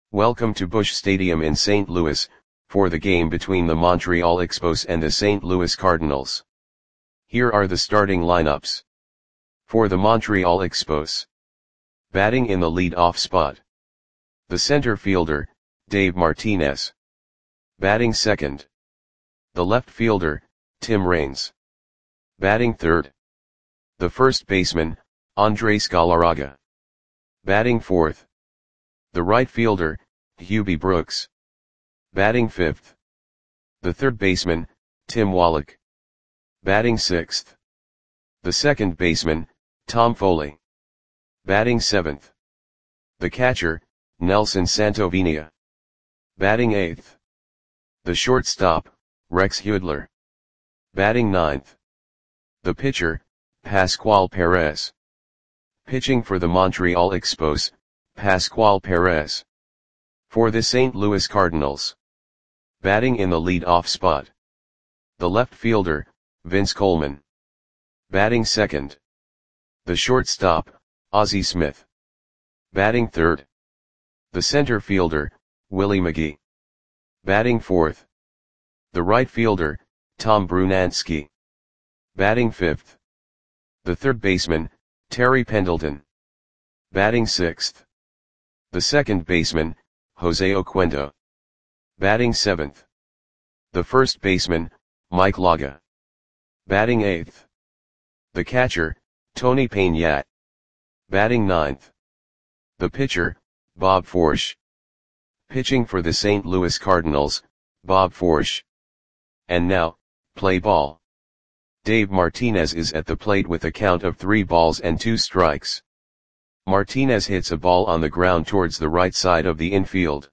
Welcome to Busch Stadium in St. Louis, for the game between the Montreal Expos and the St. Louis Cardinals. Here are the starting lineups. For the Montreal Expos. Batting in the lead-off spot. The center fielder, Dave Martinez. Batting second. The left fielder, Tim Raines. Batting third. The first baseman, Andres Galarraga. Batting fourth. The right fielder, Hubie Brooks. Batting fifth. The third baseman, Tim Wallach. Batting sixth. The second baseman, Tom Foley. Batting seventh. The catcher, Nelson Santovenia. Batting eighth. The shortstop, Rex Hudler. Batting ninth. The pitcher, Pascual Perez. Pitching for the Montreal Expos, Pascual Perez. For the St. Louis Cardinals. Batting in the lead-off spot. The left fielder, Vince Coleman. Batting second. The shortstop, Ozzie Smith. Batting third. The center fielder, Willie McGee. Batting fourth. The right fielder, Tom Brunansky. Batting fifth. The third baseman, Terry Pendleton. Batting sixth. The second baseman, Jose Oquendo. Batting seventh. The first baseman, Mike Laga. Batting eighth. The catcher, Tony Peñat. Batting ninth. The pitcher, Bob Forsch. Pitching for the St. Louis Cardinals, Bob Forsch. And now, play ball. Dave Martinez is at the plate with a count of 3 balls and 2 strikes. Martinez hits a ball on the ground towards the right side of the infield.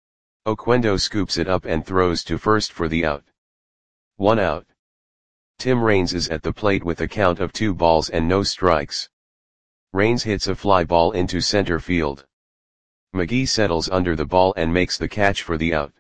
Oquendo scoops it up and throws to first for the out. 1 out. Tim Raines is at the plate with a count of 2 balls and no strikes. Raines hits a fly ball into center field. McGee settles under the ball and makes the catch for the out.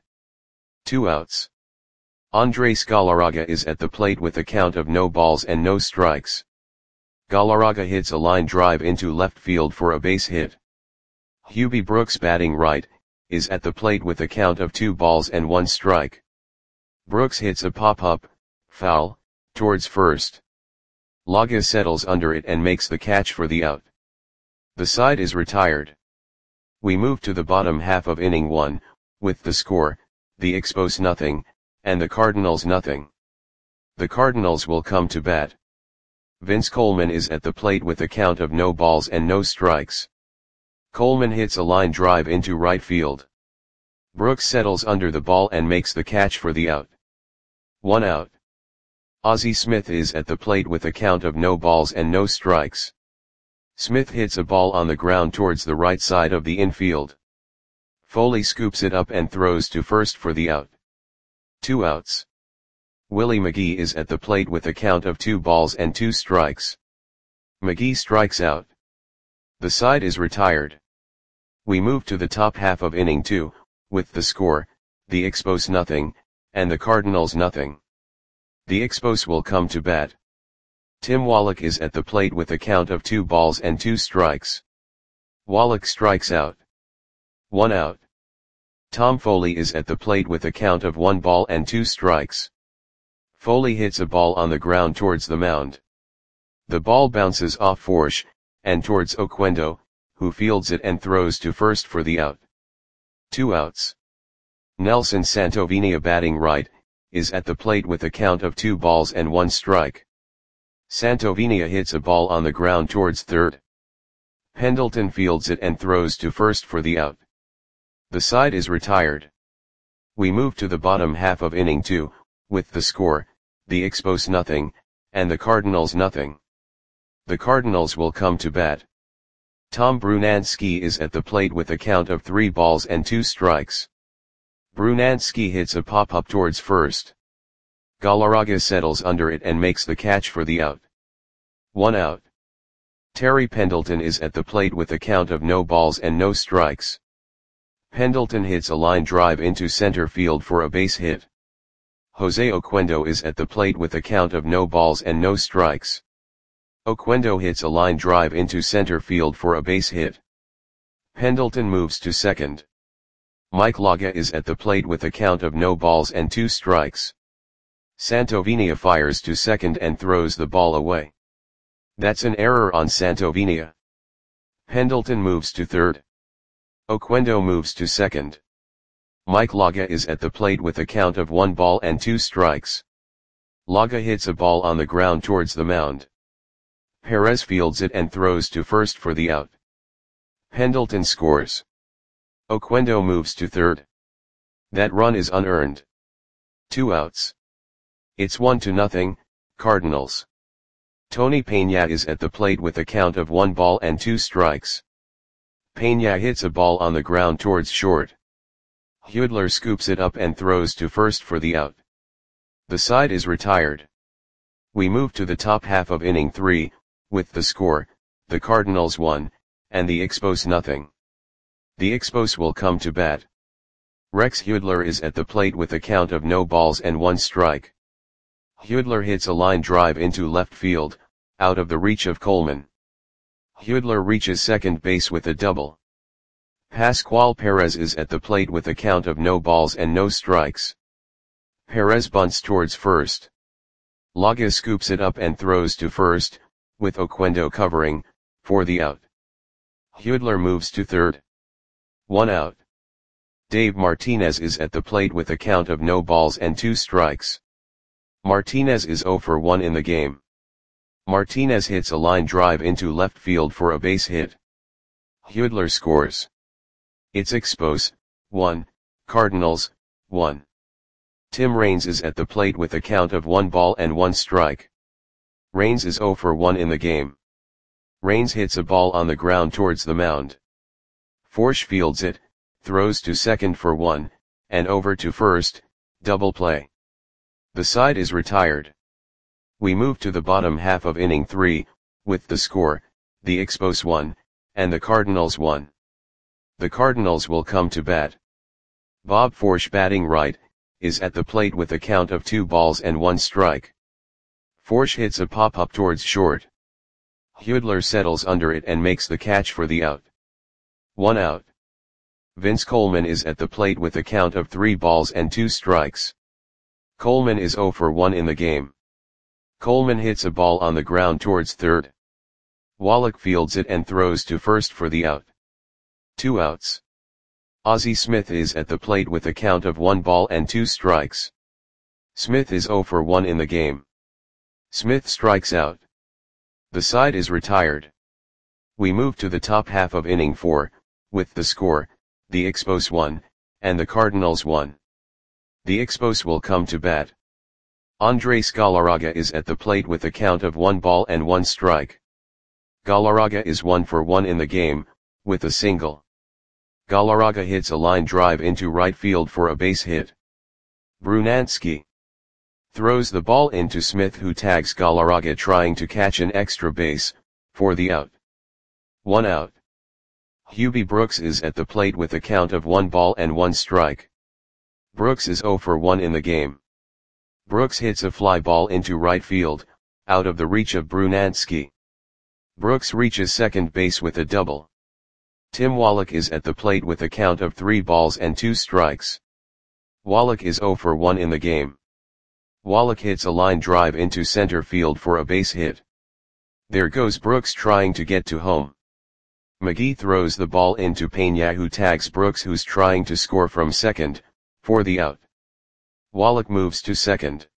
2 outs. Andres Galarraga is at the plate with a count of no balls and no strikes. Galarraga hits a line drive into left field for a base hit. Hubie Brooks, batting right, is at the plate with a count of 2 balls and 1 strike. Brooks hits a pop-up, foul, towards first. Laga settles under it and makes the catch for the out. The side is retired. We move to the bottom half of inning 1, with the score, the Expos nothing, and the Cardinals nothing. The Cardinals will come to bat. Vince Coleman is at the plate with a count of no balls and no strikes. Coleman hits a line drive into right field. Brooks settles under the ball and makes the catch for the out. 1 out. Ozzie Smith is at the plate with a count of no balls and no strikes. Smith hits a ball on the ground towards the right side of the infield. Foley scoops it up and throws to first for the out. 2 outs. Willie McGee is at the plate with a count of 2 balls and 2 strikes. McGee strikes out. The side is retired. We move to the top half of inning 2, with the score, the Expos nothing, and the Cardinals nothing. The Expos will come to bat. Tim Wallach is at the plate with a count of 2 balls and 2 strikes. Wallach strikes out. 1 out. Tom Foley is at the plate with a count of 1 ball and 2 strikes. Foley hits a ball on the ground towards the mound. The ball bounces off Forsch, and towards Oquendo, who fields it and throws to first for the out. 2 outs. Nelson Santovenia, batting right, is at the plate with a count of 2 balls and 1 strike. Santovenia hits a ball on the ground towards third. Pendleton fields it and throws to first for the out. The side is retired. We move to the bottom half of inning 2, with the score, the Expos nothing, and the Cardinals nothing. The Cardinals will come to bat. Tom Brunansky is at the plate with a count of 3 balls and 2 strikes. Brunansky hits a pop-up towards first. Galarraga settles under it and makes the catch for the out. 1 out. Terry Pendleton is at the plate with a count of no balls and no strikes. Pendleton hits a line drive into center field for a base hit. Jose Oquendo is at the plate with a count of no balls and no strikes. Oquendo hits a line drive into center field for a base hit. Pendleton moves to second. Mike Laga is at the plate with a count of no balls and 2 strikes. Santovenia fires to second and throws the ball away. That's an error on Santovenia. Pendleton moves to third. Oquendo moves to second. Mike Laga is at the plate with a count of 1 ball and 2 strikes. Laga hits a ball on the ground towards the mound. Perez fields it and throws to first for the out. Pendleton scores. Oquendo moves to third. That run is unearned. 2 outs. It's 1-0, Cardinals. Tony Peña is at the plate with a count of 1 ball and 2 strikes. Peña hits a ball on the ground towards short. Hudler scoops it up and throws to first for the out. The side is retired. We move to the top half of inning 3, with the score, the Cardinals 1, and the Expos 0. The Expos will come to bat. Rex Hudler is at the plate with a count of no balls and 1 strike. Hudler hits a line drive into left field, out of the reach of Coleman. Hudler reaches second base with a double. Pascual Perez is at the plate with a count of no balls and no strikes. Perez bunts towards first. Laga scoops it up and throws to first, with Oquendo covering, for the out. Hudler moves to third. 1 out. Dave Martinez is at the plate with a count of no balls and 2 strikes. Martinez is 0 for 1 in the game. Martinez hits a line drive into left field for a base hit. Hudler scores. It's Expos 1, Cardinals 1. Tim Raines is at the plate with a count of 1 ball and 1 strike. Raines is 0 for 1 in the game. Raines hits a ball on the ground towards the mound. Forsch fields it, throws to second for 1, and over to first, double play. The side is retired. We move to the bottom half of inning 3, with the score, the Expos 1, and the Cardinals 1. The Cardinals will come to bat. Bob Forsch, batting right, is at the plate with a count of 2 balls and 1 strike. Forsch hits a pop-up towards short. Hudler settles under it and makes the catch for the out. 1 out. Vince Coleman is at the plate with a count of 3 balls and 2 strikes. Coleman is 0 for 1 in the game. Coleman hits a ball on the ground towards third. Wallach fields it and throws to first for the out. 2 outs. Ozzie Smith is at the plate with a count of 1 ball and 2 strikes. Smith is 0 for 1 in the game. Smith strikes out. The side is retired. We move to the top half of inning 4, with the score, the Expos 1, and the Cardinals 1. The Expos will come to bat. Andres Galarraga is at the plate with a count of 1 ball and 1 strike. Galarraga is 1 for 1 in the game, with a single. Galarraga hits a line drive into right field for a base hit. Brunansky throws the ball into Smith, who tags Galarraga trying to catch an extra base, for the out. 1 out. Hubie Brooks is at the plate with a count of 1 ball and 1 strike. Brooks is 0 for 1 in the game. Brooks hits a fly ball into right field, out of the reach of Brunansky. Brooks reaches second base with a double. Tim Wallach is at the plate with a count of 3 balls and 2 strikes. Wallach is 0 for 1 in the game. Wallach hits a line drive into center field for a base hit. There goes Brooks trying to get to home. McGee throws the ball into Peña, who tags Brooks, who's trying to score from second, for the out. Wallach moves to second.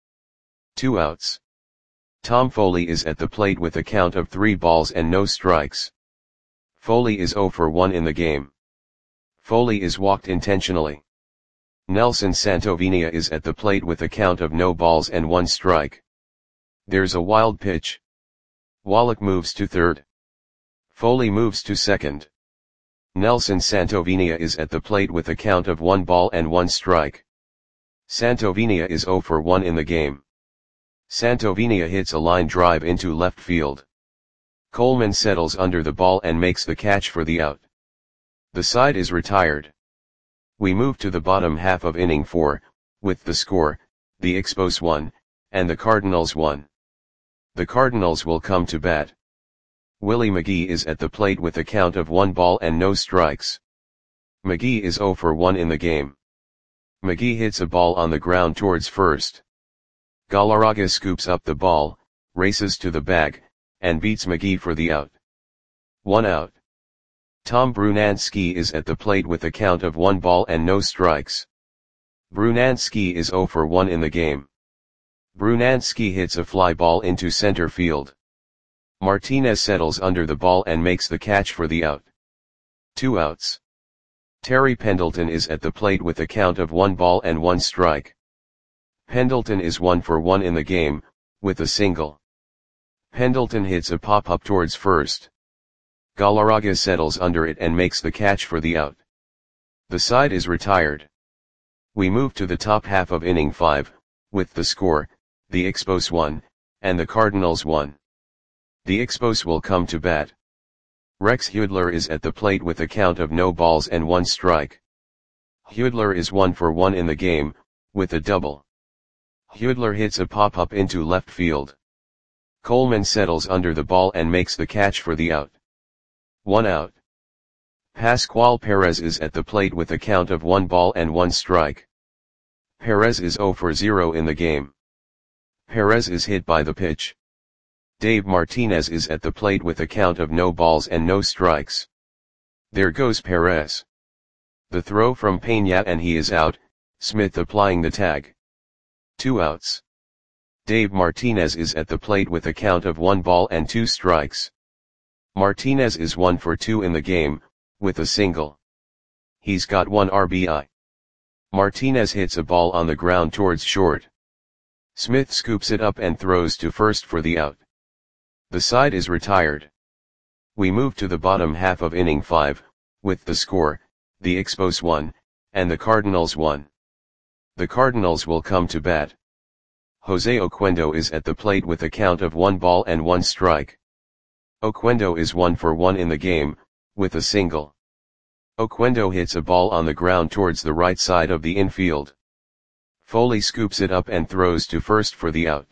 2 outs. Tom Foley is at the plate with a count of 3 balls and no strikes. Foley is 0 for 1 in the game. Foley is walked intentionally. Nelson Santovenia is at the plate with a count of no balls and 1 strike. There's a wild pitch. Wallach moves to third. Foley moves to second. Nelson Santovenia is at the plate with a count of 1 ball and 1 strike. Santovenia is 0 for 1 in the game. Santovenia hits a line drive into left field. Coleman settles under the ball and makes the catch for the out. The side is retired. We move to the bottom half of inning 4, with the score, the Expos 1, and the Cardinals 1. The Cardinals will come to bat. Willie McGee is at the plate with a count of 1 ball and no strikes. McGee is 0 for 1 in the game. McGee hits a ball on the ground towards first. Galarraga scoops up the ball, races to the bag, and beats McGee for the out. 1 out. Tom Brunansky is at the plate with a count of 1 ball and no strikes. Brunansky is 0 for 1 in the game. Brunansky hits a fly ball into center field. Martinez settles under the ball and makes the catch for the out. 2 outs. Terry Pendleton is at the plate with a count of 1 ball and 1 strike. Pendleton is 1 for 1 in the game, with a single. Pendleton hits a pop-up towards first. Galarraga settles under it and makes the catch for the out. The side is retired. We move to the top half of inning 5, with the score, the Expos 1, and the Cardinals 1. The Expos will come to bat. Rex Hudler is at the plate with a count of no balls and 1 strike. Hudler is 1 for 1 in the game, with a double. Hudler hits a pop-up into left field. Coleman settles under the ball and makes the catch for the out. 1 out. Pascual Perez is at the plate with a count of 1 ball and 1 strike. Perez is 0 for 0 in the game. Perez is hit by the pitch. Dave Martinez is at the plate with a count of no balls and no strikes. There goes Perez. The throw from Peña and he is out, Smith applying the tag. 2 outs. Dave Martinez is at the plate with a count of 1 ball and 2 strikes. Martinez is 1 for 2 in the game, with a single. He's got 1 RBI. Martinez hits a ball on the ground towards short. Smith scoops it up and throws to first for the out. The side is retired. We move to the bottom half of inning 5, with the score, the Expos 1, and the Cardinals 1. The Cardinals will come to bat. Jose Oquendo is at the plate with a count of 1 ball and 1 strike. Oquendo is 1 for 1 in the game, with a single. Oquendo hits a ball on the ground towards the right side of the infield. Foley scoops it up and throws to first for the out.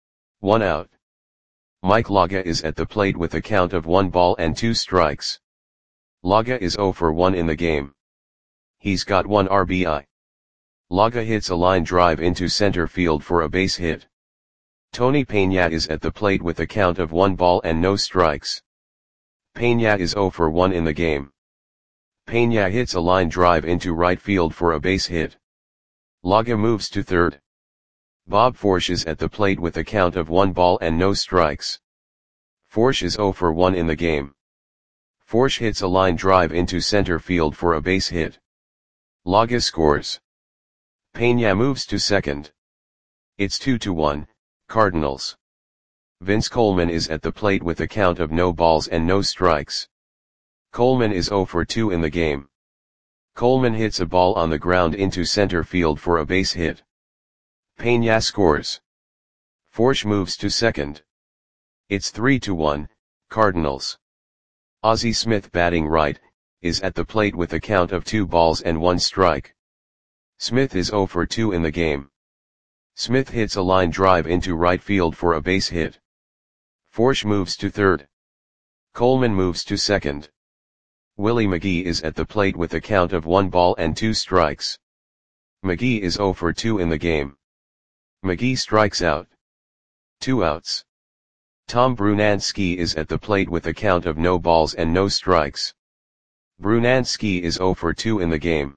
1 out. Mike Laga is at the plate with a count of 1 ball and 2 strikes. Laga is 0 for 1 in the game. He's got 1 RBI. Laga hits a line drive into center field for a base hit. Tony Peña is at the plate with a count of 1 ball and no strikes. Peña is 0 for 1 in the game. Peña hits a line drive into right field for a base hit. Laga moves to third. Bob Forsch is at the plate with a count of 1 ball and no strikes. Forsch is 0 for 1 in the game. Forsch hits a line drive into center field for a base hit. Laga scores. Peña moves to second. It's 2-1, Cardinals. Vince Coleman is at the plate with a count of no balls and no strikes. Coleman is 0 for 2 in the game. Coleman hits a ball on the ground into center field for a base hit. Peña scores. Forsch moves to second. It's 3-1, Cardinals. Ozzie Smith, batting right, is at the plate with a count of 2 balls and 1 strike. Smith is 0 for 2 in the game. Smith hits a line drive into right field for a base hit. Forsch moves to third. Coleman moves to second. Willie McGee is at the plate with a count of 1 ball and 2 strikes. McGee is 0 for 2 in the game. McGee strikes out. 2 outs. Tom Brunansky is at the plate with a count of no balls and no strikes. Brunansky is 0 for 2 in the game.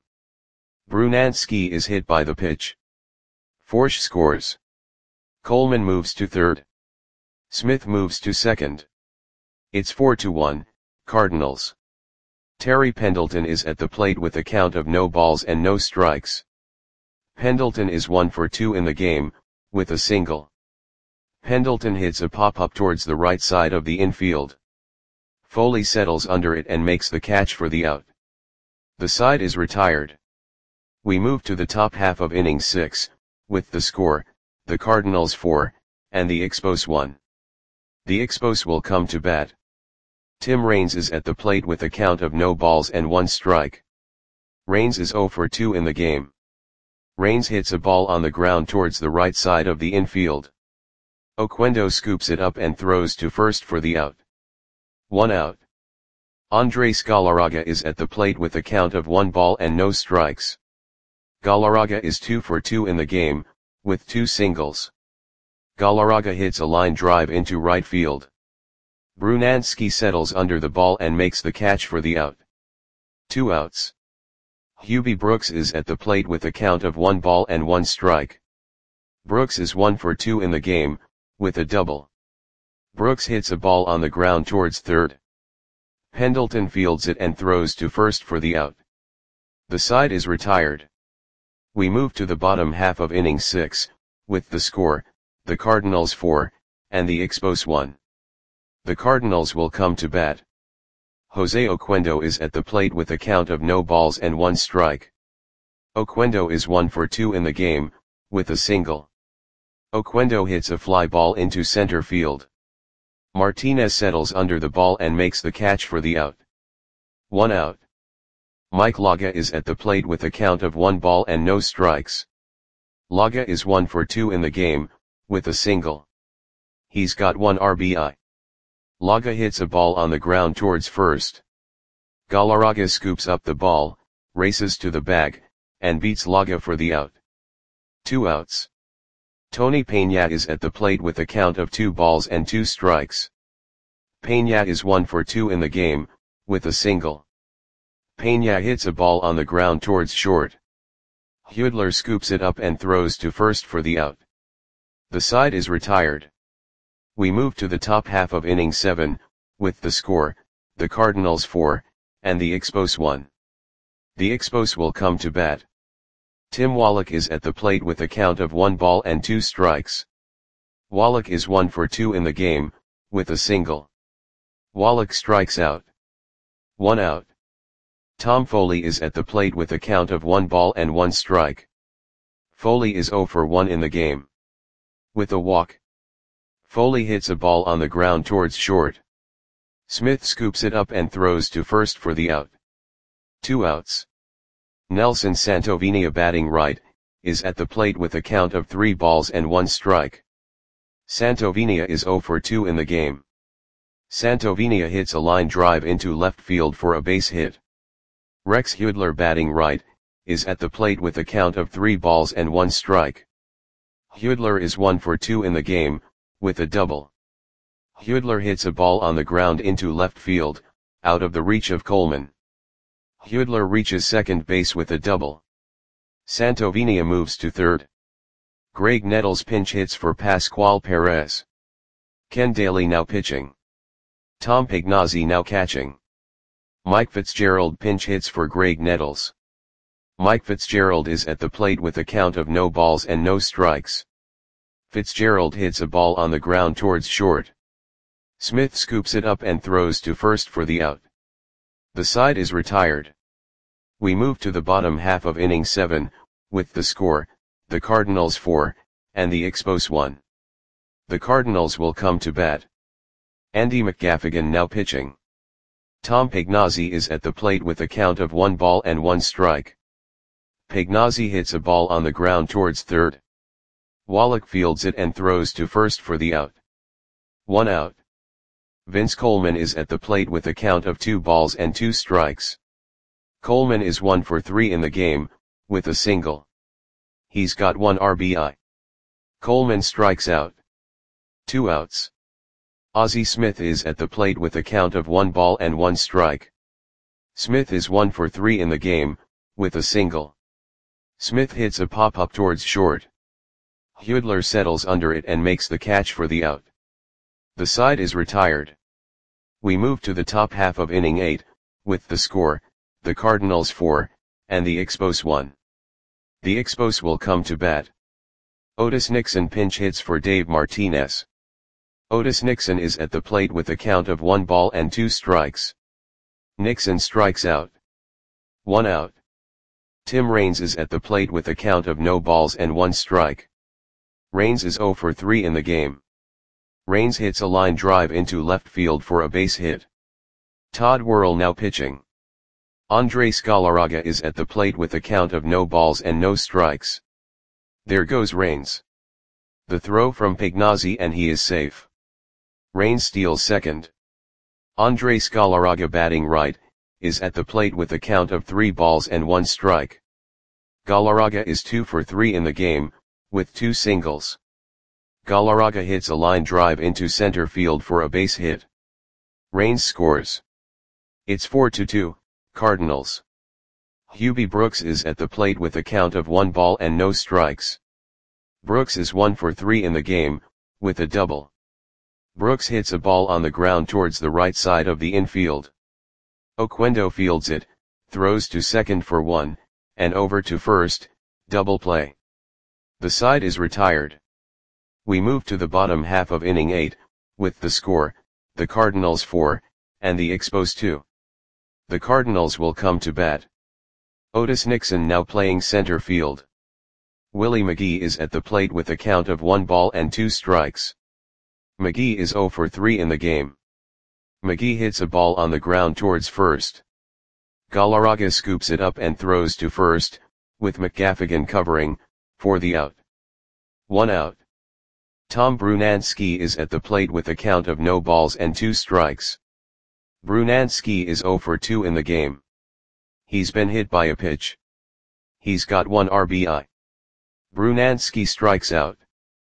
Brunansky is hit by the pitch. Forsch scores. Coleman moves to third. Smith moves to second. It's 4-1, Cardinals. Terry Pendleton is at the plate with a count of no balls and no strikes. Pendleton is 1 for 2 in the game, with a single. Pendleton hits a pop-up towards the right side of the infield. Foley settles under it and makes the catch for the out. The side is retired. We move to the top half of inning 6, with the score, the Cardinals 4, and the Expos 1. The Expos will come to bat. Tim Raines is at the plate with a count of no balls and 1 strike. Raines is 0 for 2 in the game. Raines hits a ball on the ground towards the right side of the infield. Oquendo scoops it up and throws to first for the out. 1 out. Andres Galarraga is at the plate with a count of 1 ball and no strikes. Galarraga is 2 for 2 in the game, with 2 singles. Galarraga hits a line drive into right field. Brunansky settles under the ball and makes the catch for the out. 2 outs. Hubie Brooks is at the plate with a count of 1 ball and 1 strike. Brooks is 1 for 2 in the game, with a double. Brooks hits a ball on the ground towards third. Pendleton fields it and throws to first for the out. The side is retired. We move to the bottom half of inning 6, with the score, the Cardinals 4, and the Expos 1. The Cardinals will come to bat. Jose Oquendo is at the plate with a count of no balls and 1 strike. Oquendo is 1 for 2 in the game, with a single. Oquendo hits a fly ball into center field. Martinez settles under the ball and makes the catch for the out. 1 out. Mike Laga is at the plate with a count of 1 ball and no strikes. Laga is 1 for 2 in the game, with a single. He's got 1 RBI. Laga hits a ball on the ground towards first. Galarraga scoops up the ball, races to the bag, and beats Laga for the out. 2 outs. Tony Peña is at the plate with a count of 2 balls and 2 strikes. Peña is 1 for 2 in the game, with a single. Peña hits a ball on the ground towards short. Hudler scoops it up and throws to first for the out. The side is retired. We move to the top half of inning 7, with the score, the Cardinals 4, and the Expos 1. The Expos will come to bat. Tim Wallach is at the plate with a count of 1 ball and 2 strikes. Wallach is 1 for 2 in the game, with a single. Wallach strikes out. 1 out. Tom Foley is at the plate with a count of 1 ball and 1 strike. Foley is 0 for 1 in the game. With a walk. Foley hits a ball on the ground towards short. Smith scoops it up and throws to first for the out. 2 outs. Nelson Santovenia, batting right, is at the plate with a count of 3 balls and 1 strike. Santovenia is 0 for 2 in the game. Santovenia hits a line drive into left field for a base hit. Rex Hudler, batting right, is at the plate with a count of 3 balls and 1 strike. Hudler is 1 for 2 in the game, with a double. Hudler hits a ball on the ground into left field, out of the reach of Coleman. Hudler reaches second base with a double. Santovenia moves to third. Greg Nettles pinch hits for Pascual Perez. Ken Daly now pitching. Tom Pagnozzi now catching. Mike Fitzgerald pinch hits for Greg Nettles. Mike Fitzgerald is at the plate with a count of no balls and no strikes. Fitzgerald hits a ball on the ground towards short. Smith scoops it up and throws to first for the out. The side is retired. We move to the bottom half of inning 7, with the score, the Cardinals 4, and the Expos 1. The Cardinals will come to bat. Andy McGaffigan now pitching. Tom Pagnozzi is at the plate with a count of 1 ball and 1 strike. Pagnozzi hits a ball on the ground towards third. Wallach fields it and throws to first for the out. 1 out. Vince Coleman is at the plate with a count of 2 balls and 2 strikes. Coleman is 1 for 3 in the game, with a single. He's got 1 RBI. Coleman strikes out. 2 outs. Ozzie Smith is at the plate with a count of 1 ball and 1 strike. Smith is 1 for 3 in the game, with a single. Smith hits a pop-up towards short. Hudler settles under it and makes the catch for the out. The side is retired. We move to the top half of inning 8, with the score, the Cardinals 4, and the Expos 1. The Expos will come to bat. Otis Nixon pinch hits for Dave Martinez. Otis Nixon is at the plate with a count of 1 ball and 2 strikes. Nixon strikes out. 1 out. Tim Raines is at the plate with a count of no balls and 1 strike. Raines is 0 for 3 in the game. Raines hits a line drive into left field for a base hit. Todd Worrell now pitching. Andres Galarraga is at the plate with a count of no balls and no strikes. There goes Raines. The throw from Pagnozzi and he is safe. Raines steals second. Andres Galarraga batting right, is at the plate with a count of 3 balls and 1 strike. Galarraga is 2 for 3 in the game, with 2 singles. Galarraga hits a line drive into center field for a base hit. Raines scores. It's 4-2, Cardinals. Hubie Brooks is at the plate with a count of 1 ball and no strikes. Brooks is 1 for 3 in the game, with a double. Brooks hits a ball on the ground towards the right side of the infield. Oquendo fields it, throws to second for 1, and over to first, double play. The side is retired. We move to the bottom half of inning 8, with the score, the Cardinals 4, and the Expos 2. The Cardinals will come to bat. Otis Nixon now playing center field. Willie McGee is at the plate with a count of 1 ball and 2 strikes. McGee is 0 for 3 in the game. McGee hits a ball on the ground towards first. Galarraga scoops it up and throws to first, with McGaffigan covering, for the out. 1 out. Tom Brunansky is at the plate with a count of no balls and 2 strikes. Brunansky is 0 for 2 in the game. He's been hit by a pitch. He's got 1 RBI. Brunansky strikes out.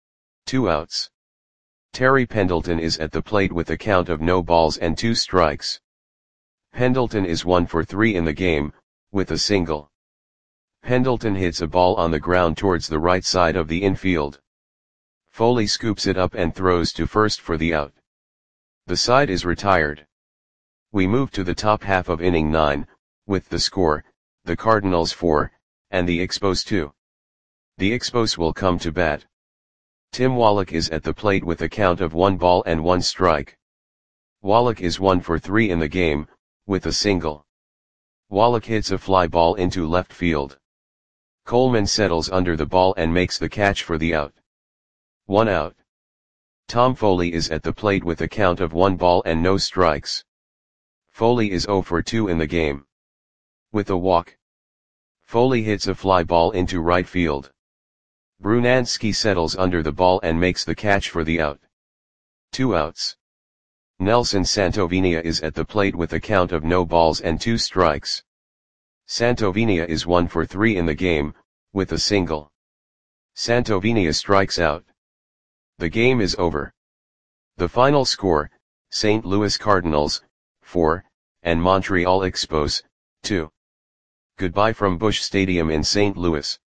2 outs. Terry Pendleton is at the plate with a count of no balls and 2 strikes. Pendleton is 1 for 3 in the game, with a single. Pendleton hits a ball on the ground towards the right side of the infield. Foley scoops it up and throws to first for the out. The side is retired. We move to the top half of inning 9, with the score, the Cardinals 4, and the Expos 2. The Expos will come to bat. Tim Wallach is at the plate with a count of 1 ball and 1 strike. Wallach is 1 for 3 in the game, with a single. Wallach hits a fly ball into left field. Coleman settles under the ball and makes the catch for the out. 1 out. Tom Foley is at the plate with a count of 1 ball and no strikes. Foley is 0 for 2 in the game. With a walk. Foley hits a fly ball into right field. Brunansky settles under the ball and makes the catch for the out. 2 outs. Nelson Santovenia is at the plate with a count of no balls and 2 strikes. Santovenia is 1 for 3 in the game, with a single. Santovenia strikes out. The game is over. The final score, St. Louis Cardinals, 4, and Montreal Expos, 2. Goodbye from Busch Stadium in St. Louis.